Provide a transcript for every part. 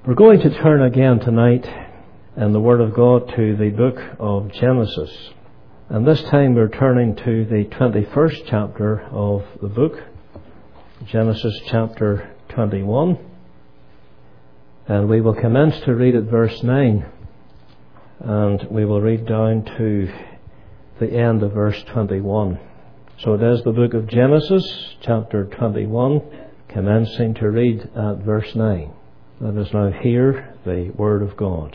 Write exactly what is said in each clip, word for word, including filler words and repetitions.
We're going to turn again tonight in the Word of God to the book of Genesis. And this time we're turning to the twenty-first chapter of the book, Genesis chapter twenty-one. And we will commence to read at verse nine. And we will read down to the end of verse twenty-one. So it is the book of Genesis, chapter twenty-one, commencing to read at verse nine. Let us now hear the word of God.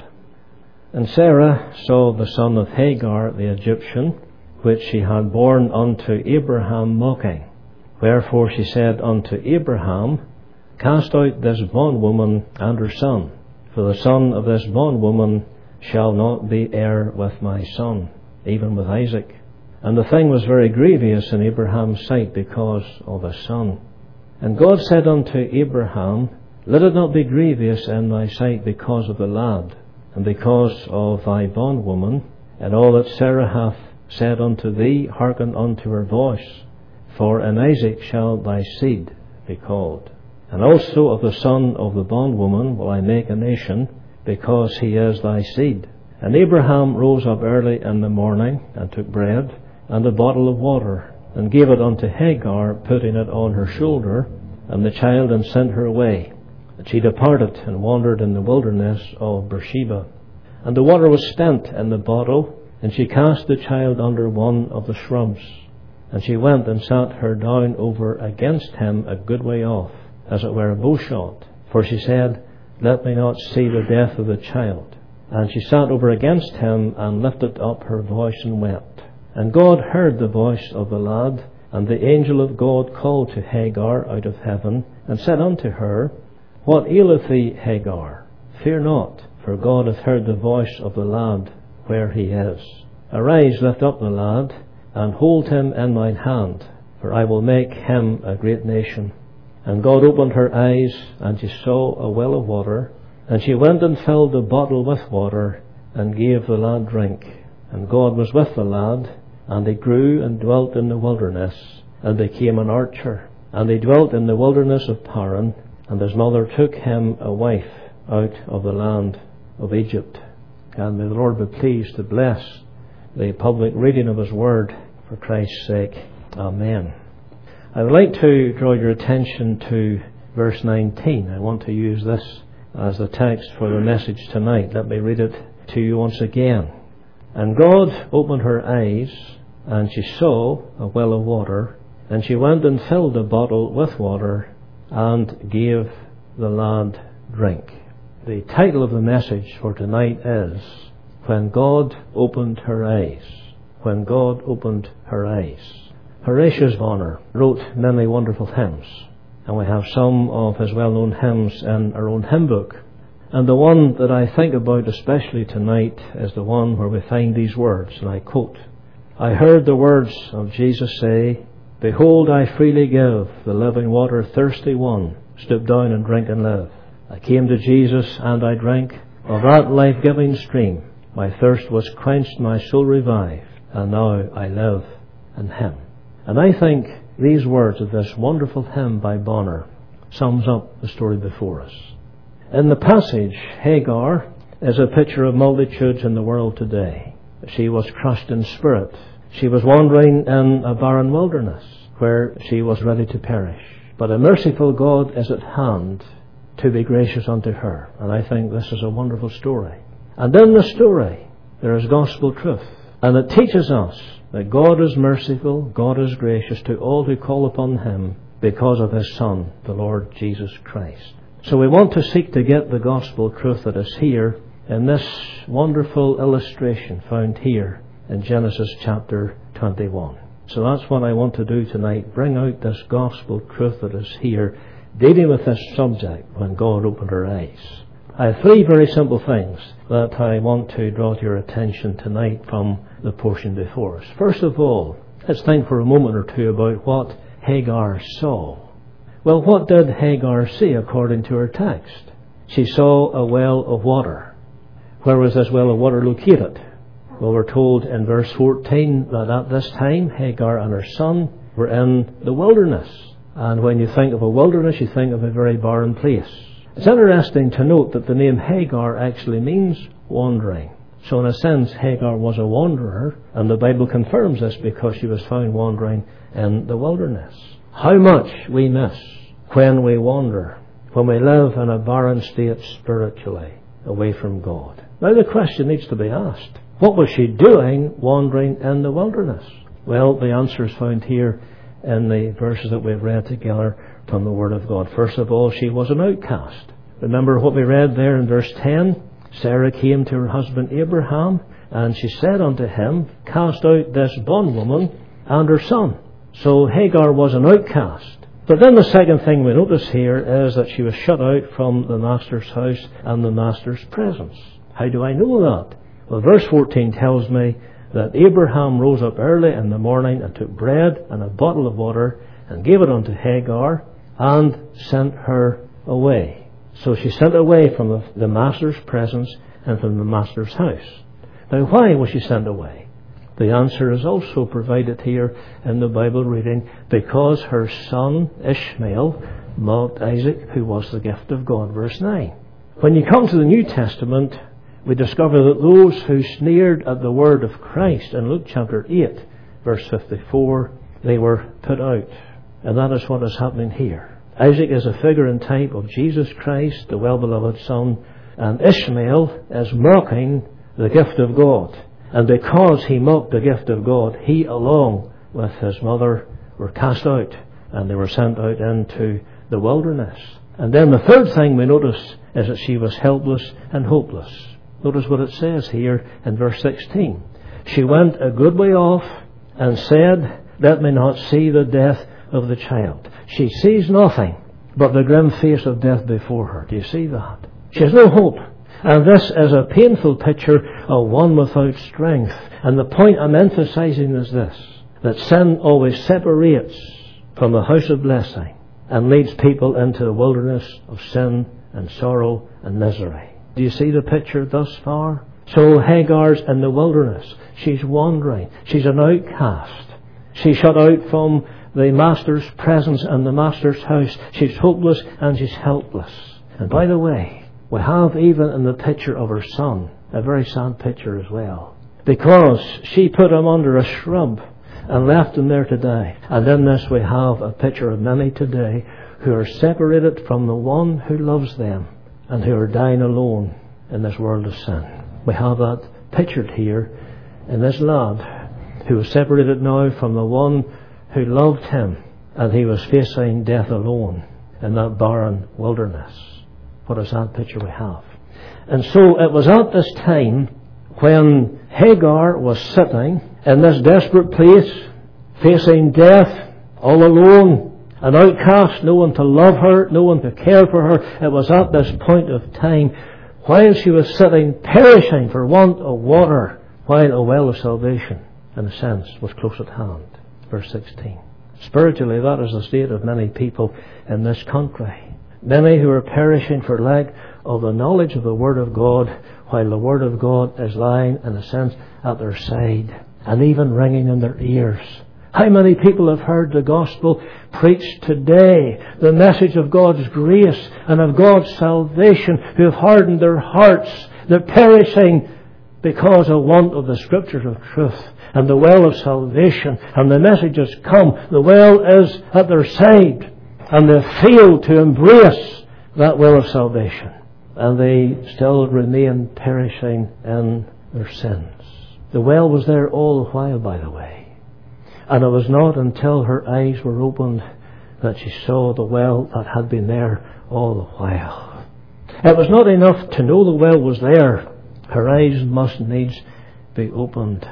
And Sarah saw the son of Hagar the Egyptian, which she had borne unto Abraham mocking. Wherefore she said unto Abraham, Cast out this bondwoman and her son, for the son of this bondwoman shall not be heir with my son, even with Isaac. And the thing was very grievous in Abraham's sight because of his son. And God said unto Abraham, Let it not be grievous in thy sight because of the lad, and because of thy bondwoman, and all that Sarah hath said unto thee, hearken unto her voice. For in Isaac shall thy seed be called. And also of the son of the bondwoman will I make a nation, because he is thy seed. And Abraham rose up early in the morning, and took bread, and a bottle of water, and gave it unto Hagar, putting it on her shoulder, and the child, and sent her away. And she departed, and wandered in the wilderness of Beersheba. And the water was spent in the bottle, and she cast the child under one of the shrubs. And she went and sat her down over against him a good way off, as it were a bowshot. For she said, Let me not see the death of the child. And she sat over against him, and lifted up her voice, and wept. And God heard the voice of the lad, and the angel of God called to Hagar out of heaven, and said unto her, What aileth thee, Hagar? Fear not, for God hath heard the voice of the lad where he is. Arise, lift up the lad, and hold him in thine hand, for I will make him a great nation. And God opened her eyes, and she saw a well of water, and she went and filled the bottle with water, and gave the lad drink. And God was with the lad, and he grew and dwelt in the wilderness, and became an archer. And he dwelt in the wilderness of Paran, and his mother took him a wife out of the land of Egypt. And may the Lord be pleased to bless the public reading of his word for Christ's sake. Amen. I would like to draw your attention to verse nineteen. I want to use this as the text for the message tonight. Let me read it to you once again. And God opened her eyes, and she saw a well of water, and she went and filled a bottle with water, and gave the lad drink. The title of the message for tonight is, When God Opened Her Eyes. When God Opened Her Eyes. Horatius Bonar wrote many wonderful hymns, and we have some of his well-known hymns in our own hymn book. And the one that I think about especially tonight is the one where we find these words, and I quote, I heard the words of Jesus say, Behold, I freely give the living water thirsty one, stoop down and drink and live. I came to Jesus and I drank of that life-giving stream. My thirst was quenched, my soul revived, and now I live in him. And I think these words of this wonderful hymn by Bonar sums up the story before us. In the passage, Hagar is a picture of multitudes in the world today. She was crushed in spirit. She was wandering in a barren wilderness where she was ready to perish. But a merciful God is at hand to be gracious unto her. And I think this is a wonderful story. And in the story, there is gospel truth. And it teaches us that God is merciful, God is gracious to all who call upon him because of his Son, the Lord Jesus Christ. So we want to seek to get the gospel truth that is here in this wonderful illustration found here in Genesis chapter twenty-one. So that's what I want to do tonight, bring out this gospel truth that is here, dealing with this subject, when God opened her eyes. I have three very simple things that I want to draw to your attention tonight from the portion before us. First of all, let's think for a moment or two about what Hagar saw. Well, what did Hagar see according to her text? She saw a well of water. Where was this well of water located? Well, we're told in verse fourteen that at this time Hagar and her son were in the wilderness. And when you think of a wilderness, you think of a very barren place. It's interesting to note that the name Hagar actually means wandering. So in a sense, Hagar was a wanderer, and the Bible confirms this because she was found wandering in the wilderness. How much we miss when we wander, when we live in a barren state spiritually, away from God. Now the question needs to be asked. What was she doing wandering in the wilderness? Well, the answer is found here in the verses that we've read together from the Word of God. First of all, she was an outcast. Remember what we read there in verse ten? Sarah came to her husband Abraham, and she said unto him, Cast out this bondwoman and her son. So Hagar was an outcast. But then the second thing we notice here is that she was shut out from the master's house and the master's presence. How do I know that? Well, verse fourteen tells me that Abraham rose up early in the morning and took bread and a bottle of water and gave it unto Hagar and sent her away. So she sent away from the, the master's presence and from the master's house. Now, why was she sent away? The answer is also provided here in the Bible reading. Because her son Ishmael mocked Isaac, who was the gift of God. Verse nine. When you come to the New Testament, we discover that those who sneered at the word of Christ in Luke chapter eight, verse fifty-four, they were put out. And that is what is happening here. Isaac is a figure and type of Jesus Christ, the well-beloved Son, and Ishmael is mocking the gift of God. And because he mocked the gift of God, he along with his mother were cast out, and they were sent out into the wilderness. And then the third thing we notice is that she was helpless and hopeless. Notice what it says here in verse sixteen. She went a good way off and said, Let me not see the death of the child. She sees nothing but the grim face of death before her. Do you see that? She has no hope. And this is a painful picture of one without strength. And the point I'm emphasizing is this, that sin always separates from the house of blessing and leads people into the wilderness of sin and sorrow and misery. Do you see the picture thus far? So Hagar's in the wilderness. She's wandering. She's an outcast. She's shut out from the master's presence and the master's house. She's hopeless and she's helpless. And by the way, we have even in the picture of her son a very sad picture as well, because she put him under a shrub and left him there to die. And in this we have a picture of many today who are separated from the one who loves them and who are dying alone in this world of sin. We have that pictured here in this lad who was separated now from the one who loved him, and he was facing death alone in that barren wilderness. What a sad picture we have. And so it was at this time when Hagar was sitting in this desperate place, facing death, all alone, an outcast, no one to love her, no one to care for her. It was at this point of time, while she was sitting perishing for want of water, while a well of salvation, in a sense, was close at hand. Verse sixteen. Spiritually, that is the state of many people in this country. Many who are perishing for lack of the knowledge of the Word of God, while the Word of God is lying, in a sense, at their side and even ringing in their ears. How many people have heard the gospel preached today, the message of God's grace and of God's salvation, who have hardened their hearts? They're perishing because of want of the Scriptures of truth and the well of salvation, and the message has come. The well is at their side, and they fail to embrace that well of salvation, and they still remain perishing in their sins. The well was there all the while, by the way, and it was not until her eyes were opened that she saw the well that had been there all the while. It was not enough to know the well was there. Her eyes must needs be opened.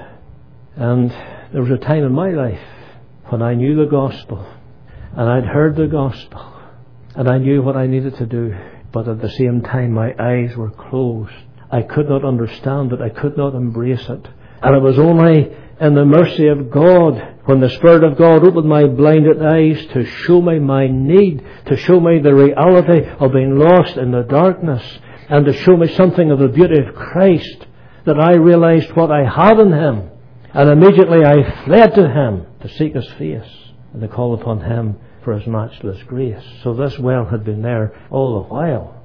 And there was a time in my life when I knew the gospel, and I'd heard the gospel, and I knew what I needed to do, but at the same time my eyes were closed. I could not understand it. I could not embrace it. And it was only in the mercy of God, when the Spirit of God opened my blinded eyes to show me my need, to show me the reality of being lost in the darkness, and to show me something of the beauty of Christ, that I realized what I had in Him. And immediately I fled to Him to seek His face and to call upon Him for His matchless grace. So this well had been there all the while,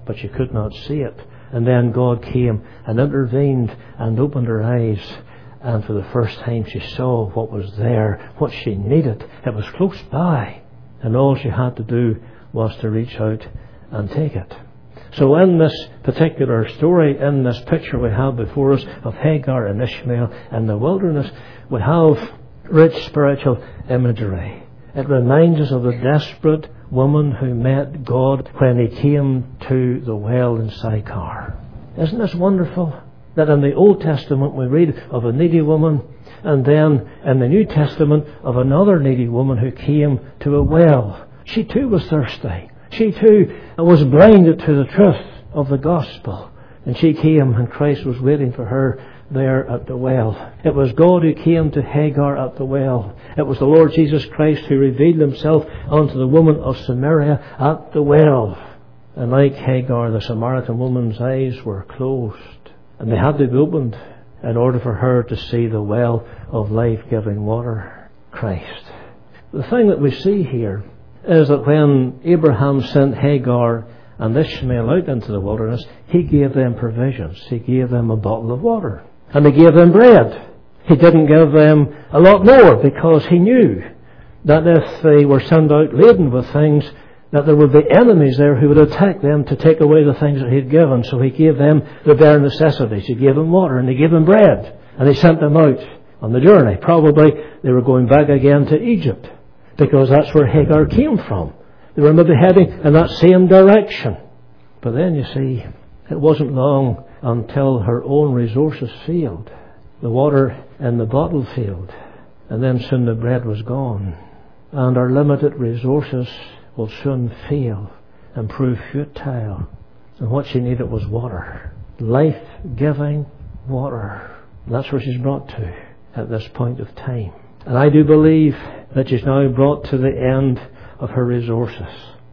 but she could not see it. And then God came and intervened and opened her eyes. And for the first time she saw what was there, what she needed. It was close by. And all she had to do was to reach out and take it. So in this particular story, in this picture we have before us of Hagar and Ishmael in the wilderness, we have rich spiritual imagery. It reminds us of the desperate woman who met God when he came to the well in Sychar. Isn't this wonderful? That in the Old Testament we read of a needy woman, and then in the New Testament of another needy woman who came to a well. She too was thirsty. She too was blinded to the truth of the gospel. And she came and Christ was waiting for her there at the well. It was God who came to Hagar at the well. It was the Lord Jesus Christ who revealed himself unto the woman of Samaria at the well. And like Hagar, the Samaritan woman's eyes were closed. And they had to be opened in order for her to see the well of life-giving water, Christ. The thing that we see here is that when Abraham sent Hagar and Ishmael out into the wilderness, he gave them provisions. He gave them a bottle of water. And he gave them bread. He didn't give them a lot more because he knew that if they were sent out laden with things, that there would be enemies there who would attack them to take away the things that he'd given. So he gave them the bare necessities. He gave them water and he gave them bread. And he sent them out on the journey. Probably they were going back again to Egypt, because that's where Hagar came from. They were maybe heading in that same direction. But then, you see, it wasn't long until her own resources failed. The water in the bottle failed. And then soon the bread was gone. And our limited resources will soon fail and prove futile. And what she needed was water. Life-giving water. And that's where she's brought to at this point of time. And I do believe that she's now brought to the end of her resources.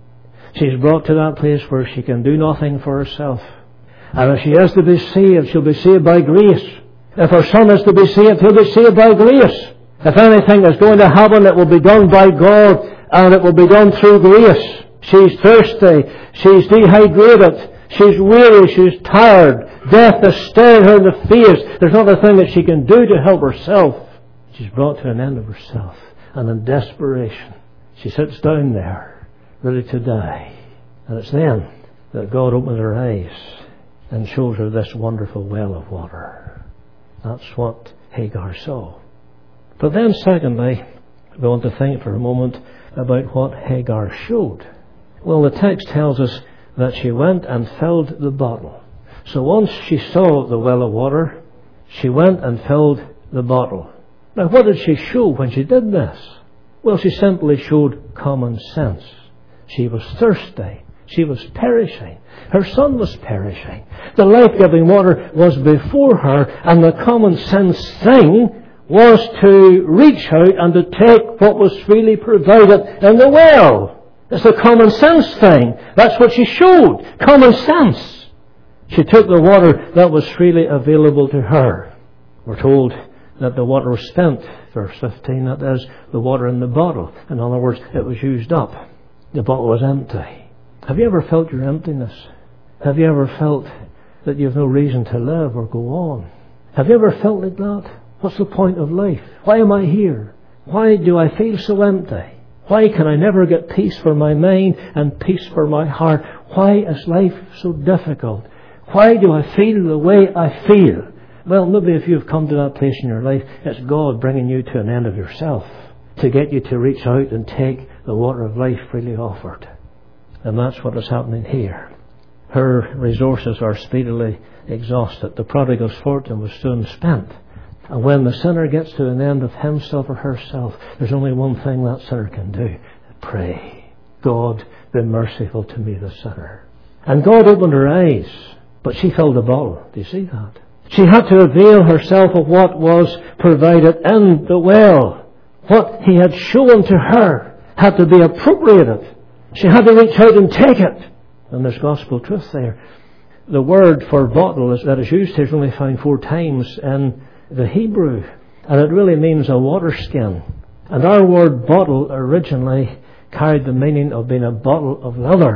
She's brought to that place where she can do nothing for herself. And if she is to be saved, she'll be saved by grace. If her son is to be saved, he'll be saved by grace. If anything is going to happen, it will be done by God, and it will be done through grace. She's thirsty. She's dehydrated. She's weary. She's tired. Death is staring her in the face. There's not a thing that she can do to help herself. She's brought to an end of herself. And in desperation, she sits down there, ready to die. And it's then that God opens her eyes and shows her this wonderful well of water. That's what Hagar saw. But then secondly, we want to think for a moment about what Hagar showed. Well, the text tells us that she went and filled the bottle. So once she saw the well of water, she went and filled the bottle. Now, what did she show when she did this? Well, she simply showed common sense. She was thirsty. She was perishing. Her son was perishing. The life-giving water was before her, and the common sense thing was to reach out and to take what was freely provided in the well. It's the common sense thing. That's what she showed. Common sense. She took the water that was freely available to her. We're told that the water was spent. Verse fifteen, that is, the water in the bottle. In other words, it was used up. The bottle was empty. Have you ever felt your emptiness? Have you ever felt that you have no reason to live or go on? Have you ever felt like that? What's the point of life? Why am I here? Why do I feel so empty? Why can I never get peace for my mind and peace for my heart? Why is life so difficult? Why do I feel the way I feel? Well, maybe if you've come to that place in your life, it's God bringing you to an end of yourself to get you to reach out and take the water of life freely offered. And that's what is happening here. Her resources are speedily exhausted. The prodigal's fortune was soon spent. And when the sinner gets to an end of himself or herself, there's only one thing that sinner can do. Pray. God, be merciful to me, the sinner. And God opened her eyes, but she filled the bottle. Do you see that? She had to avail herself of what was provided in the well. What he had shown to her had to be appropriated. She had to reach out and take it. And there's gospel truth there. The word for bottle is, that is used here is only found four times in the Hebrew. And it really means a water skin. And our word bottle originally carried the meaning of being a bottle of leather.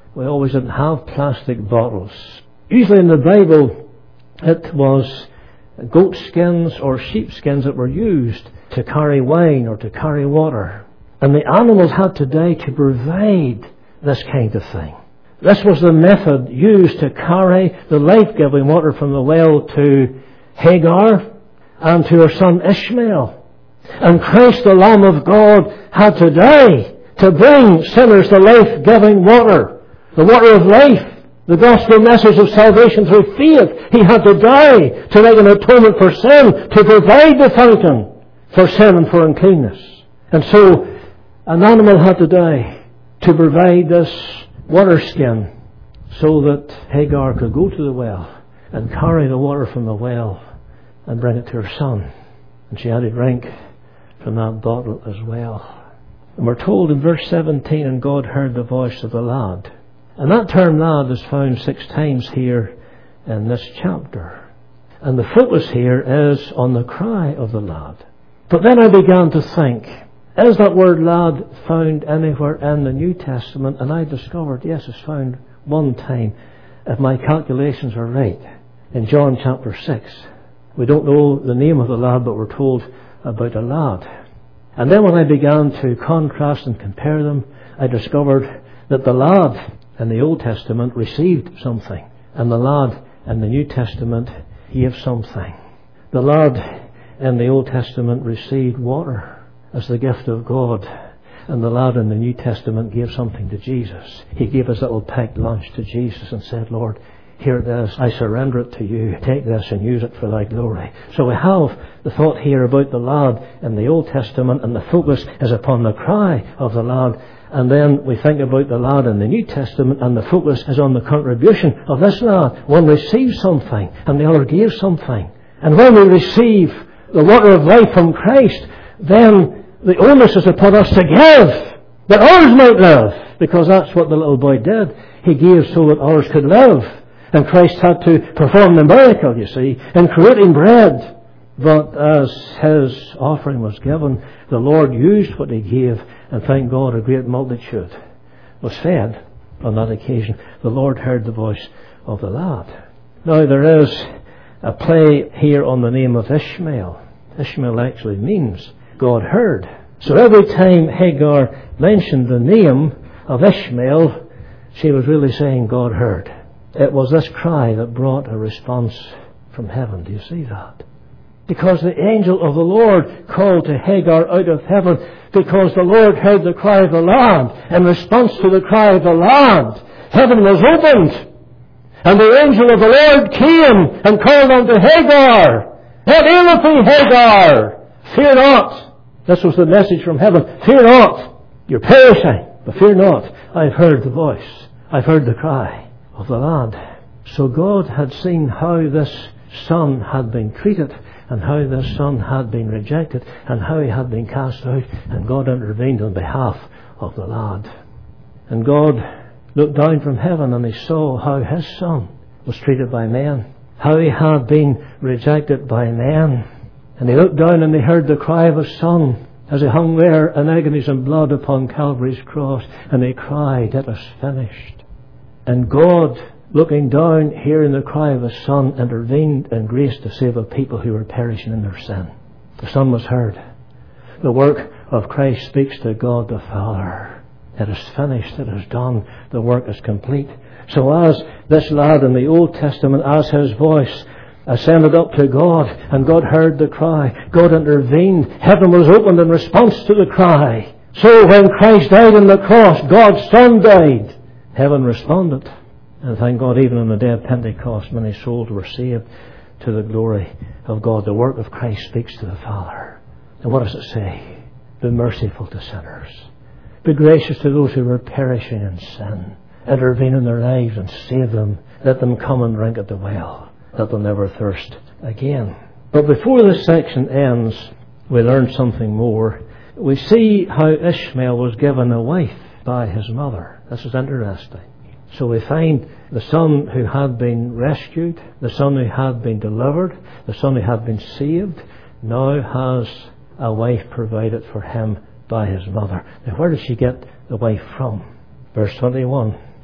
We always didn't have plastic bottles. Usually in the Bible, it was goat skins or sheep skins that were used to carry wine or to carry water. And the animals had to die to provide this kind of thing. This was the method used to carry the life-giving water from the well to Hagar and to her son Ishmael. And Christ, the Lamb of God, had to die to bring sinners the life-giving water, the water of life, the gospel message of salvation through faith. He had to die to make an atonement for sin, to provide the fountain for sin and for uncleanness. And so an animal had to die to provide this water skin so that Hagar could go to the well and carry the water from the well and bring it to her son. And she had to drink from that bottle as well. And we're told in verse seventeen, and God heard the voice of the lad. And that term lad is found six times here in this chapter. And the focus here is on the cry of the lad. But then I began to think, is that word lad found anywhere in the New Testament? And I discovered, yes, it's found one time, if my calculations are right, in John chapter six. We don't know the name of the lad, but we're told about a lad. And then when I began to contrast and compare them, I discovered that the lad in the Old Testament received something, and the lad in the New Testament gave something. The lad in the Old Testament received water as the gift of God, and the lad in the New Testament gave something to Jesus. He gave his little packed lunch to Jesus and said, Lord, here it is, I surrender it to you. Take this and use it for thy glory. So we have the thought here about the lad in the Old Testament, and the focus is upon the cry of the lad. And then we think about the lad in the New Testament, and the focus is on the contribution of this lad. One received something and the other gave something. And when we receive the water of life from Christ, then the onus is upon us to give, that others might live, because that's what the little boy did. He gave so that others could live. And Christ had to perform the miracle, you see, in creating bread. But as his offering was given, the Lord used what he gave, and thank God a great multitude was fed on that occasion. The Lord heard the voice of the lad. Now there is a play here on the name of Ishmael. Ishmael actually means God heard. So every time Hagar mentioned the name of Ishmael, she was really saying God heard. It was this cry that brought a response from heaven. Do you see that? Because the angel of the Lord called to Hagar out of heaven, because the Lord heard the cry of the lad. In response to the cry of the lad, heaven was opened, and the angel of the Lord came and called unto Hagar, What aileth thee, Hagar? Fear not. This was the message from heaven. Fear not. You're perishing, but fear not. I've heard the voice. I've heard the cry of the lad. So God had seen how this son had been treated, and how this son had been rejected, and how he had been cast out, and God intervened on behalf of the lad. And God looked down from heaven, and he saw how his son was treated by men, how he had been rejected by men. And he looked down and he heard the cry of his son as he hung there in agonies and blood upon Calvary's cross, and he cried, It is finished. And God, looking down, hearing the cry of his son, intervened in grace to save a people who were perishing in their sin. The son was heard. The work of Christ speaks to God the Father. It is finished. It is done. The work is complete. So as this lad in the Old Testament, as his voice ascended up to God, and God heard the cry, God intervened. Heaven was opened in response to the cry. So when Christ died on the cross, God's Son died. Heaven responded. And thank God, even on the day of Pentecost, many souls were saved to the glory of God. The work of Christ speaks to the Father. And what does it say? Be merciful to sinners. Be gracious to those who were perishing in sin. Intervene in their lives and save them. Let them come and drink at the well, that they'll never thirst again. But before this section ends, we learn something more. We see how Ishmael was given a wife by his mother. This is interesting. So we find the son who had been rescued, the son who had been delivered, the son who had been saved, now has a wife provided for him by his mother. Now where did she get the wife from? Verse twenty-one.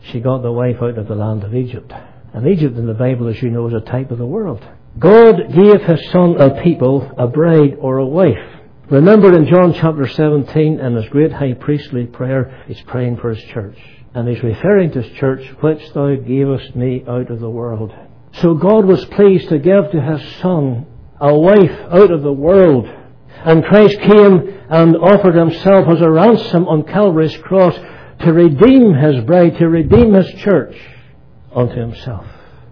she got the wife out of the land of Egypt. And Egypt in the Bible, as you know, is a type of the world. God gave his Son a people, a bride or a wife. Remember in John chapter seventeen, in his great high priestly prayer, he's praying for his church. And he's referring to his church, which thou gavest me out of the world. So God was pleased to give to his Son a wife out of the world. And Christ came and offered himself as a ransom on Calvary's cross to redeem his bride, to redeem his church unto himself.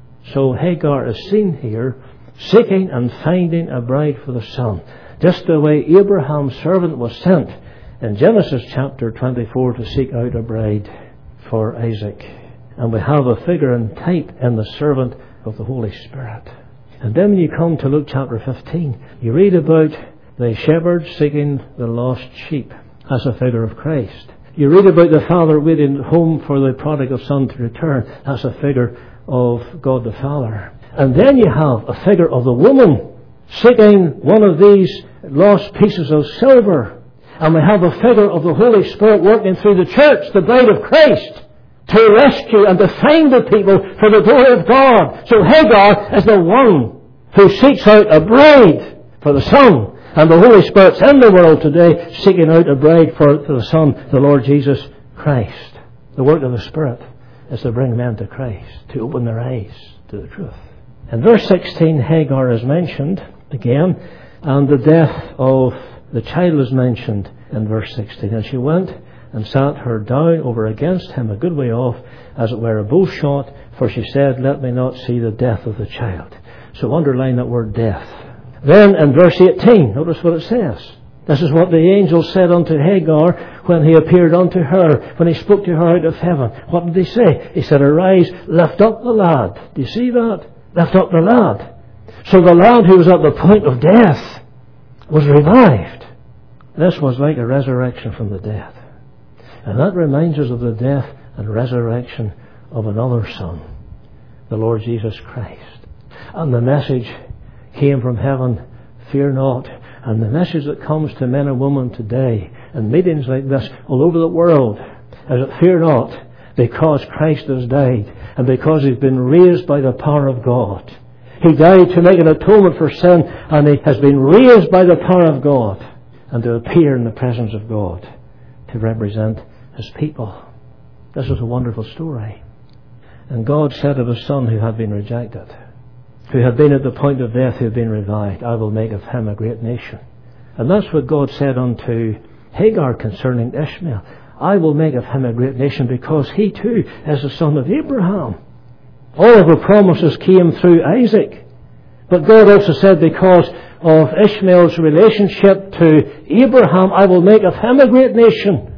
So Hagar is seen here seeking and finding a bride for the Son, just the way Abraham's servant was sent in Genesis chapter twenty-four to seek out a bride for Isaac. And we have a figure and type in the servant of the Holy Spirit. And then when you come to Luke chapter fifteen, you read about the shepherd seeking the lost sheep. That's a figure of Christ. You read about the father waiting at home for the prodigal son to return. That's a figure of God the Father. And then you have a figure of the woman seeking one of these lost pieces of silver. And we have a figure of the Holy Spirit working through the church, the bride of Christ, to rescue and to find the people for the glory of God. So Hagar is the one who seeks out a bride for the Son. And the Holy Spirit's in the world today seeking out a bride for the Son, the Lord Jesus Christ. The work of the Spirit is to bring men to Christ, to open their eyes to the truth. In verse sixteen, Hagar is mentioned again, and the death of the child is mentioned in verse sixteen. And she went and sat her down over against him a good way off, as it were a bow shot, for she said, let me not see the death of the child. So underline that word death. Then in verse eighteen, notice what it says. This is what the angel said unto Hagar when he appeared unto her, when he spoke to her out of heaven. What did he say? He said, arise, lift up the lad. Do you see that? Lift up the lad. So the lad who was at the point of death was revived. This was like a resurrection from the dead. And that reminds us of the death and resurrection of another Son, the Lord Jesus Christ. And the message came from heaven, fear not. And the message that comes to men and women today in meetings like this all over the world is that fear not, because Christ has died and because he's been raised by the power of God. He died to make an atonement for sin, and he has been raised by the power of God and to appear in the presence of God to represent his people. This is a wonderful story. And God said of his Son who had been rejected, who had been at the point of death, who had been revived, I will make of him a great nation. And that's what God said unto Hagar concerning Ishmael. I will make of him a great nation, because he too is the son of Abraham. All of the promises came through Isaac. But God also said, because of Ishmael's relationship to Abraham, I will make of him a great nation.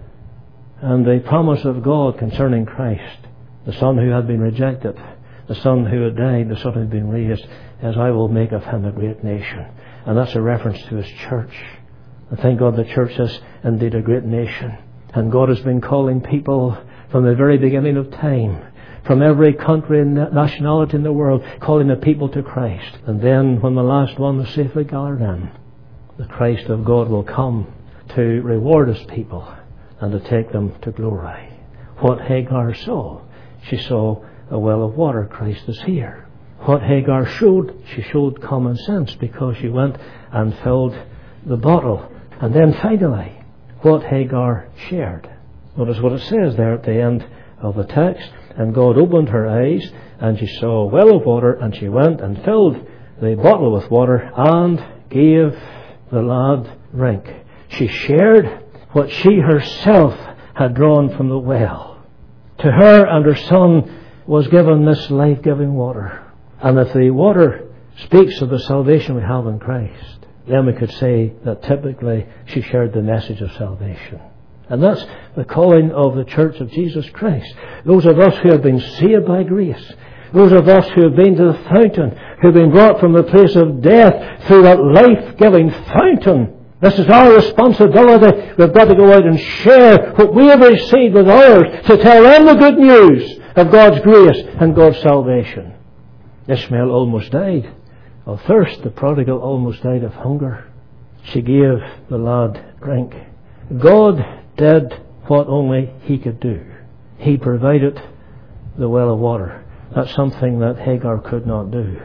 And the promise of God concerning Christ, the Son who had been rejected, the Son who had died, the Son who had been raised, as I will make of him a great nation. And that's a reference to his church. And thank God the church is indeed a great nation. And God has been calling people from the very beginning of time, from every country and nationality in the world, calling the people to Christ. And then when the last one is safely gathered in, the Christ of God will come to reward his people and to take them to glory. What Hagar saw, she saw a well of water. Christ is here. What Hagar showed, she showed common sense, because she went and filled the bottle. And then finally, what Hagar shared. Notice what it says there at the end of the text. And God opened her eyes, and she saw a well of water, and she went and filled the bottle with water and gave the lad drink. She shared what she herself had drawn from the well. To her and her son was given this life-giving water. And if the water speaks of the salvation we have in Christ, then we could say that typically she shared the message of salvation. And that's the calling of the Church of Jesus Christ. Those of us who have been saved by grace, those of us who have been to the fountain, who have been brought from the place of death through that life-giving fountain. This is our responsibility. We've got to go out and share what we have received with others, to tell them the good news of God's grace and God's salvation. Ishmael almost died of thirst. The prodigal almost died of hunger. She gave the lad drink. God did what only he could do. He provided the well of water. That's something that Hagar could not do.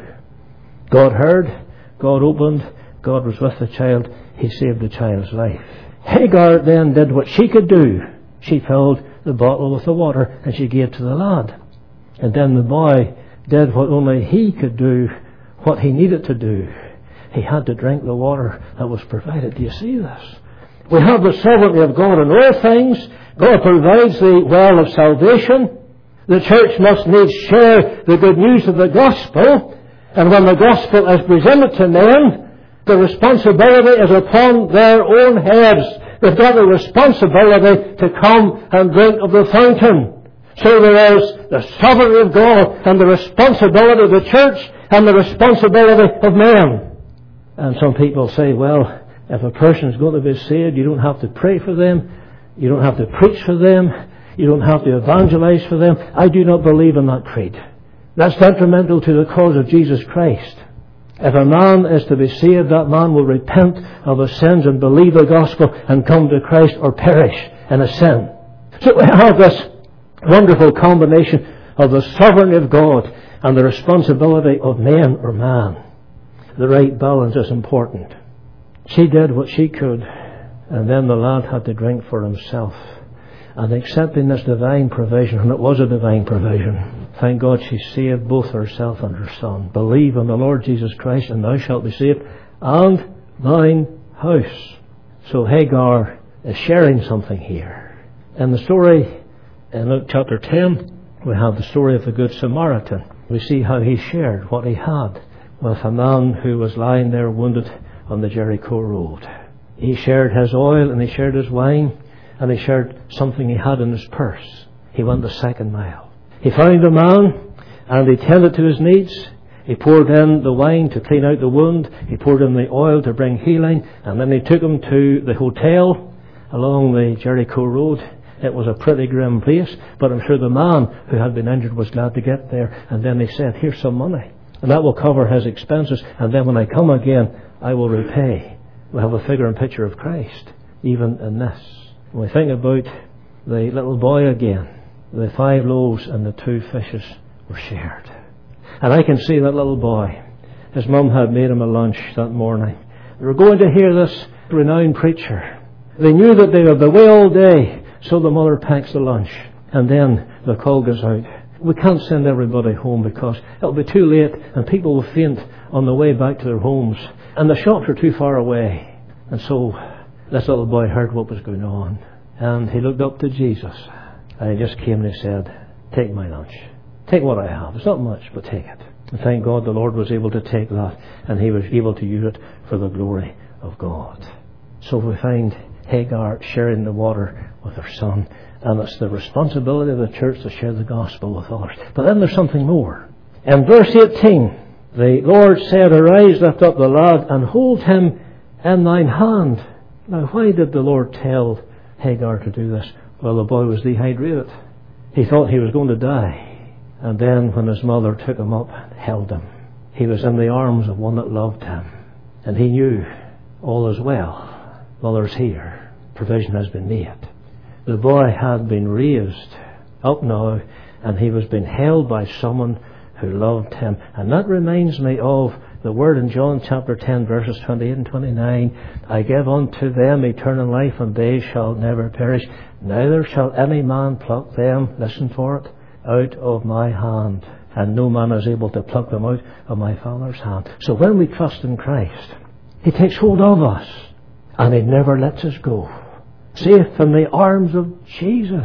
God heard, God opened, God was with the child, He saved the child's life. Hagar then did what she could do. She filled the bottle with the water and she gave to the lad. And then the boy did what only he could do, what he needed to do. He had to drink the water that was provided. Do you see this? We have the sovereignty of God in all things. God provides the well of salvation. The church must needs share the good news of the gospel. And when the gospel is presented to men, the responsibility is upon their own heads. They've got the responsibility to come and drink of the fountain. So there is the sovereignty of God and the responsibility of the church and the responsibility of men. And some people say, well, if a person is going to be saved, you don't have to pray for them. You don't have to preach for them. You don't have to evangelize for them. I do not believe in that creed. That's detrimental to the cause of Jesus Christ. If a man is to be saved, that man will repent of his sins and believe the gospel and come to Christ or perish in his sin. So we have this wonderful combination of the sovereignty of God and the responsibility of man or man. The right balance is important. She did what she could, and then the lad had to drink for himself. And accepting this divine provision, and it was a divine provision, thank God she saved both herself and her son. Believe in the Lord Jesus Christ and thou shalt be saved, and thine house. So Hagar is sharing something here. In the story in Luke chapter ten, we have the story of the Good Samaritan. We see how he shared what he had with a man who was lying there wounded on the Jericho road. He shared his oil and he shared his wine, and he shared something he had in his purse. He went the second mile. He found a man and he tended to his needs. He poured in the wine to clean out the wound. He poured in the oil to bring healing. And then he took him to the hotel along the Jericho road. It was a pretty grim place, but I'm sure the man who had been injured was glad to get there. And then he said, here's some money, and that will cover his expenses. And then when I come again, I will repay. We have a figure and picture of Christ, even in this. When we think about the little boy again, the five loaves and the two fishes were shared. And I can see that little boy. His mum had made him a lunch that morning. They were going to hear this renowned preacher. They knew that they would be away all day, so the mother packs the lunch. And then the call goes out. We can't send everybody home because it'll be too late and people will faint on the way back to their homes. And the shops are too far away. And so this little boy heard what was going on. And he looked up to Jesus. And he just came and he said, take my lunch. Take what I have. It's not much, but take it. And thank God the Lord was able to take that. And he was able to use it for the glory of God. So we find Hagar sharing the water with her son. And it's the responsibility of the church to share the gospel with others. But then there's something more. In verse eighteen, the Lord said, arise, lift up the lad, and hold him in thine hand. Now, why did the Lord tell Hagar to do this? Well, the boy was dehydrated. He thought he was going to die. And then when his mother took him up and held him, he was in the arms of one that loved him. And he knew all is well. Mother's here. Provision has been made. The boy had been raised up now, and he was being held by someone who loved him. And that reminds me of the word in John chapter ten, verses twenty-eight and twenty-nine. I give unto them eternal life, and they shall never perish. Neither shall any man pluck them, listen for it, out of my hand. And no man is able to pluck them out of my Father's hand. So when we trust in Christ, He takes hold of us, and He never lets us go. Safe in the arms of Jesus.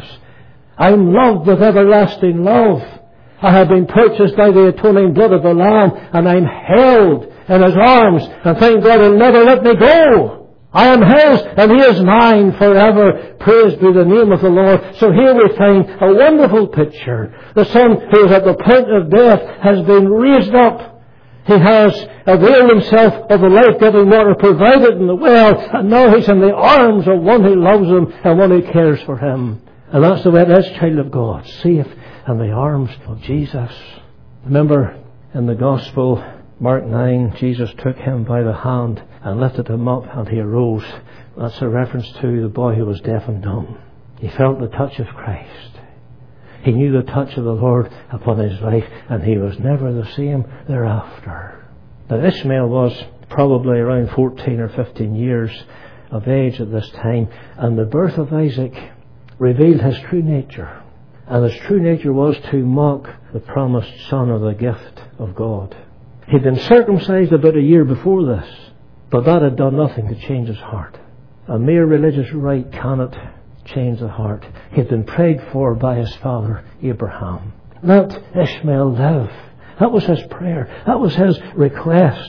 I'm loved with everlasting love. I have been purchased by the atoning blood of the Lamb, and I'm held in His arms, and thank God He'll never let me go. I am His, and He is mine forever. Praise be the name of the Lord. So here we find a wonderful picture. The son who is at the point of death has been raised up. He has availed himself of the life-giving water provided in the well, and now he's in the arms of one who loves him and one who cares for him. And that's the way it is, child of God, safe in the arms of Jesus. Remember in the Gospel, Mark nine, Jesus took him by the hand and lifted him up, and he arose. That's a reference to the boy who was deaf and dumb. He felt the touch of Christ. He knew the touch of the Lord upon his life, and he was never the same thereafter. Now Ishmael was probably around fourteen or fifteen years of age at this time, and the birth of Isaac revealed his true nature. And his true nature was to mock the promised son of the gift of God. He'd been circumcised about a year before this, but that had done nothing to change his heart. A mere religious rite cannot change the heart. He'd been prayed for by his father Abraham. Let Ishmael live. That was his prayer. That was his request.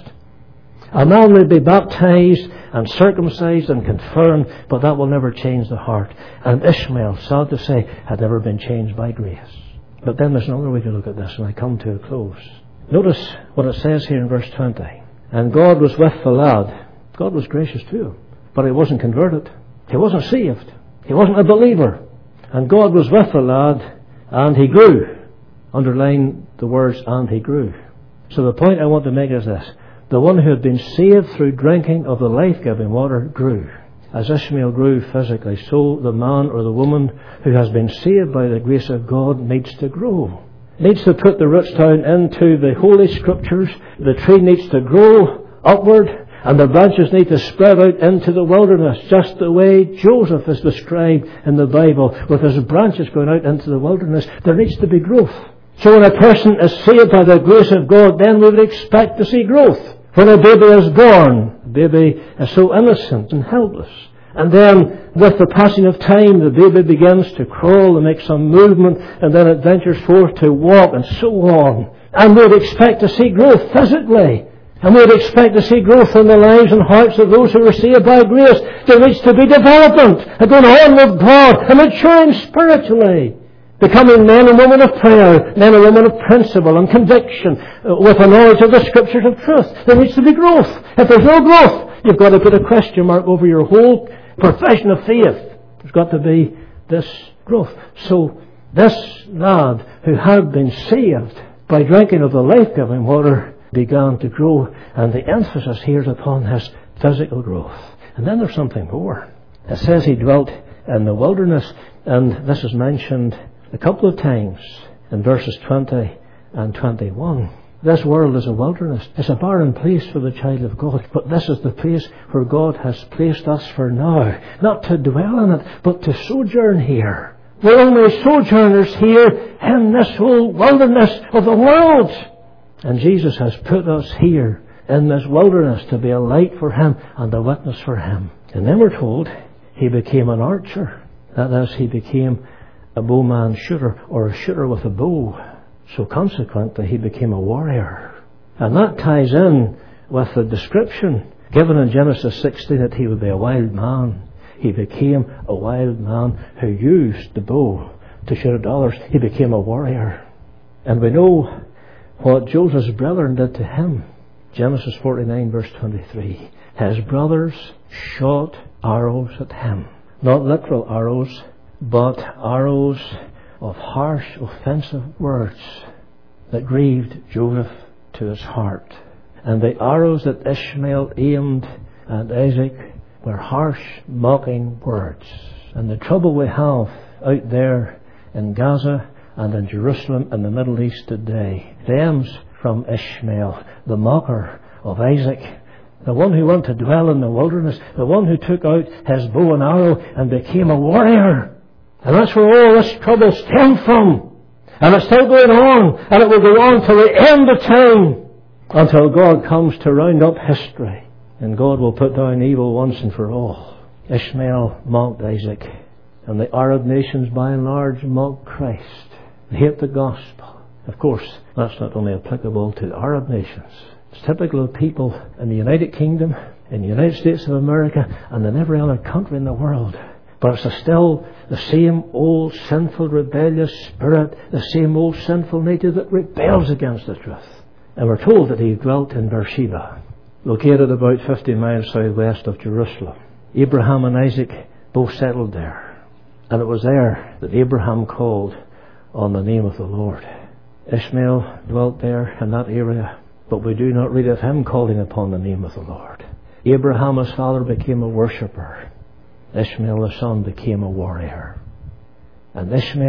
A man may be baptized and circumcised and confirmed, but that will never change the heart. And Ishmael, sad to say, had never been changed by grace. But then there's another way to look at this, and I come to a close. Notice what it says here in verse twenty. And God was with the lad. God was gracious to him, but he wasn't converted. He wasn't saved. He wasn't a believer. And God was with the lad, and he grew. Underline the words, and he grew. So the point I want to make is this. The one who had been saved through drinking of the life-giving water grew. As Ishmael grew physically, so the man or the woman who has been saved by the grace of God needs to grow. Needs to put the roots down into the Holy Scriptures. The tree needs to grow upward, and the branches need to spread out into the wilderness, just the way Joseph is described in the Bible, with his branches going out into the wilderness. There needs to be growth. So when a person is saved by the grace of God, then we would expect to see growth. When a baby is born, the baby is so innocent and helpless. And then, with the passing of time, the baby begins to crawl and make some movement, and then it ventures forth to walk, and so on. And we would expect to see growth physically. And we would expect to see growth in the lives and hearts of those who are saved by grace. There needs to be development, and going on with God, and maturing spiritually. Becoming men and women of prayer, men and women of principle and conviction, uh, with a knowledge of the Scriptures of truth. There needs to be growth. If there's no growth, you've got to put a question mark over your whole profession of faith. There's got to be this growth. So this lad who had been saved by drinking of the life-giving water began to grow, and the emphasis here is upon his physical growth. And then there's something more. It says he dwelt in the wilderness, and this is mentioned a couple of times in verses twenty and twenty-one. This world is a wilderness. It's a barren place for the child of God. But this is the place where God has placed us for now. Not to dwell in it, but to sojourn here. We're only sojourners here in this whole wilderness of the world. And Jesus has put us here in this wilderness to be a light for Him and a witness for Him. And then we're told He became an archer. That is, He became a bowman shooter, or a shooter with a bow. So consequently, He became a warrior. And that ties in with the description given in Genesis sixteen that He would be a wild man. He became a wild man who used the bow to shoot at others. He became a warrior. And we know what Joseph's brethren did to him. Genesis forty-nine verse twenty-three. His brothers shot arrows at him. Not literal arrows, but arrows of harsh, offensive words that grieved Joseph to his heart. And the arrows that Ishmael aimed at Isaac were harsh, mocking words. And the trouble we have out there in Gaza and in Jerusalem and the Middle East today stems from Ishmael, the mocker of Isaac, the one who went to dwell in the wilderness, the one who took out his bow and arrow and became a warrior. And that's where all this trouble stemmed from. And it's still going on, and it will go on till the end of time, until God comes to round up history, and God will put down evil once and for all. Ishmael mocked Isaac, and the Arab nations by and large mocked Christ. They hate the gospel. Of course, that's not only applicable to the Arab nations. It's typical of people in the United Kingdom, in the United States of America, and in every other country in the world. But it's still the same old sinful rebellious spirit, the same old sinful nature that rebels against the truth. And we're told that he dwelt in Beersheba, located about fifty miles southwest of Jerusalem. Abraham and Isaac both settled there. And it was there that Abraham called on the name of the Lord. Ishmael dwelt there in that area, but we do not read of him calling upon the name of the Lord. Abraham, his father, became a worshipper. Ishmael, the son, became a warrior. And Ishmael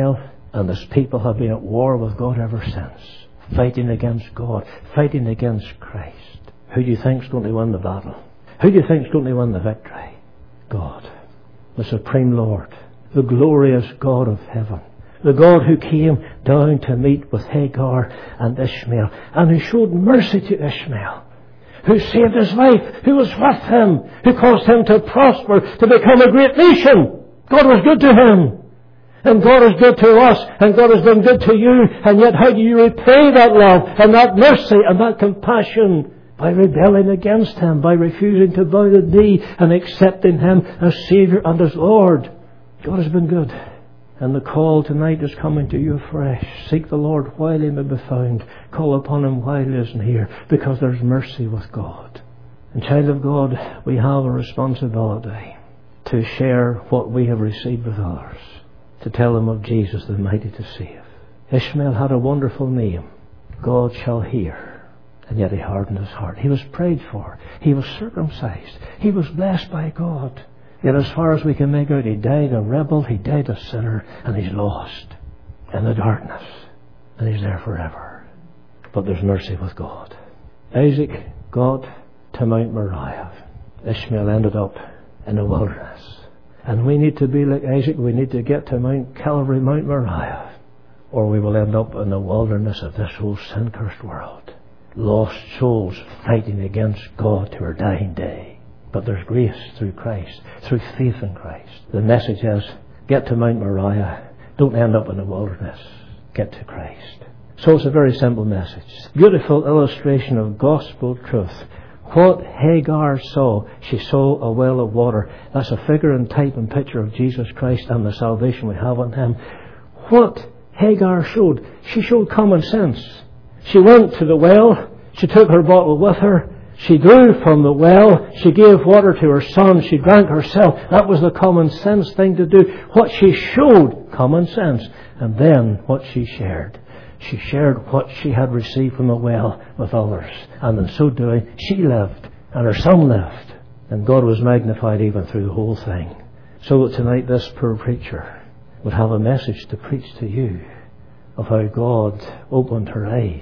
And this people have been at war with God ever since, fighting against God, fighting against Christ. Who do you think is going to win the battle? Who do you think is going to win the victory? God, the Supreme Lord, the glorious God of heaven, the God who came down to meet with Hagar and Ishmael, and who showed mercy to Ishmael, who saved his life, who was with him, who caused him to prosper, to become a great nation. God was good to him. And God is good to us, and God has been good to you, and yet how do you repay that love, and that mercy, and that compassion? By rebelling against him, by refusing to bow the knee, and accepting him as Saviour and as Lord. God has been good. And the call tonight is coming to you afresh. Seek the Lord while he may be found. Call upon him while he is near, because there's mercy with God. And child of God, we have a responsibility to share what we have received with others, to tell them of Jesus, the mighty to save. Ishmael had a wonderful name, God shall hear. And yet he hardened his heart. He was prayed for. He was circumcised. He was blessed by God. Yet as far as we can make out, he died a rebel, he died a sinner, and he's lost in the darkness. And he's there forever. But there's mercy with God. Isaac got to Mount Moriah. Ishmael ended up in the wilderness. And we need to be like Isaac. We need to get to Mount Calvary, Mount Moriah, or we will end up in the wilderness of this whole sin-cursed world. Lost souls fighting against God to our dying day. But there's grace through Christ, through faith in Christ. The message is, get to Mount Moriah. Don't end up in the wilderness. Get to Christ. So it's a very simple message. Beautiful illustration of gospel truth. What Hagar saw, she saw a well of water. That's a figure and type and picture of Jesus Christ and the salvation we have in him. What Hagar showed, she showed common sense. She went to the well, she took her bottle with her, she drew from the well, she gave water to her son, she drank herself. That was the common sense thing to do. What she showed, common sense. And then what she shared. She shared what she had received from the well with others. And in so doing, she lived, and her son lived. And God was magnified even through the whole thing. So that tonight this poor preacher would have a message to preach to you of how God opened her eyes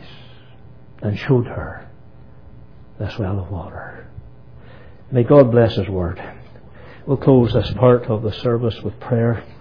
and showed her this well of water. May God bless his word. We'll close this part of the service with prayer.